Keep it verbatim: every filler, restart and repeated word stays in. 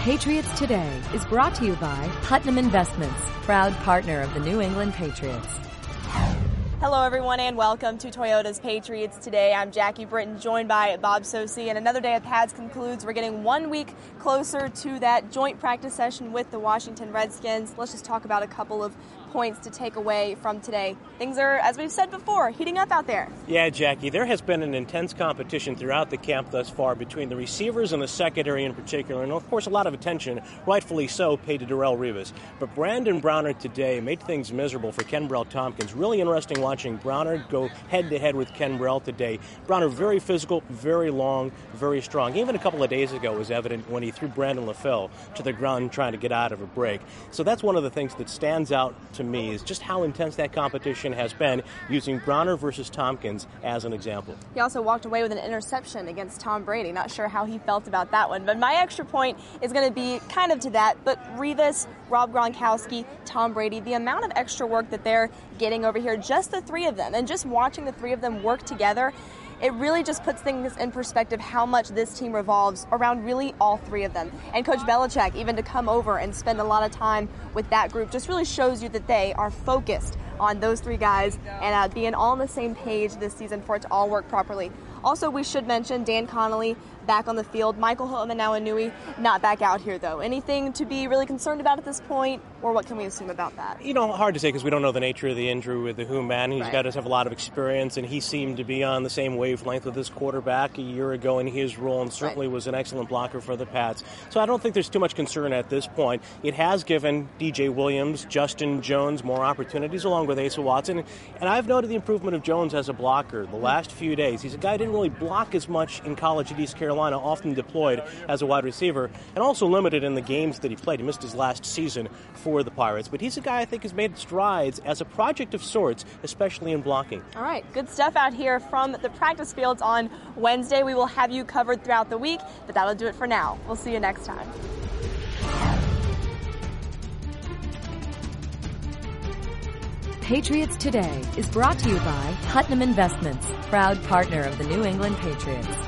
Patriots Today is brought to you by Putnam Investments, proud partner of the New England Patriots. Hello, everyone, and welcome to Toyota's Patriots Today. I'm Jackie Britton, joined by Bob Socci, and another day at Pads concludes. We're getting one week closer to that joint practice session with the Washington Redskins. Let's just talk about a couple of points to take away from today. Things are, as we've said before, heating up out there. Yeah, Jackie, there has been an intense competition throughout the camp thus far between the receivers and the secondary in particular, and of course a lot of attention, rightfully so, paid to Darrelle Revis. But Brandon Browner today made things miserable for Kenbrell Tompkins. Really interesting watching Browner go head-to-head with Kenbrell today. Browner very physical, very long, very strong. Even a couple of days ago was evident when he threw Brandon LaFell to the ground trying to get out of a break. So that's one of the things that stands out to me is just how intense that competition has been, using Browner versus Tompkins as an example. He also walked away with an interception against Tom Brady. Not sure how he felt about that one. But my extra point is going to be kind of to that. But Revis, Rob Gronkowski, Tom Brady, the amount of extra work that they're getting over here, just the three of them, and just watching the three of them work together, it really just puts things in perspective how much this team revolves around really all three of them. And Coach Belichick, even to come over and spend a lot of time with that group, just really shows you that they are focused on those three guys and uh, being all on the same page this season for it to all work properly. Also, we should mention Dan Connolly back on the field. Michael Hoomanawanui not back out here, though. Anything to be really concerned about at this point, or what can we assume about that? You know, hard to say because we don't know the nature of the injury with the Who man. He's right. got to have a lot of experience, and he seemed to be on the same wavelength with this quarterback a year ago in his role, and certainly right. was an excellent blocker for the Pats. So I don't think there's too much concern at this point. It has given D J Williams, Justin Jones more opportunities along with Asa Watson, and I've noted the improvement of Jones as a blocker the last few days. He's a guy who didn't really block as much in college at East Carolina, often deployed as a wide receiver, and also limited in the games that he played. He missed his last season for the Pirates, but he's a guy I think has made strides as a project of sorts, especially in blocking. All right, good stuff out here from the practice fields on Wednesday. We will have you covered throughout the week, but that'll do it for now. We'll see you next time. Patriots Today is brought to you by Putnam Investments, proud partner of the New England Patriots.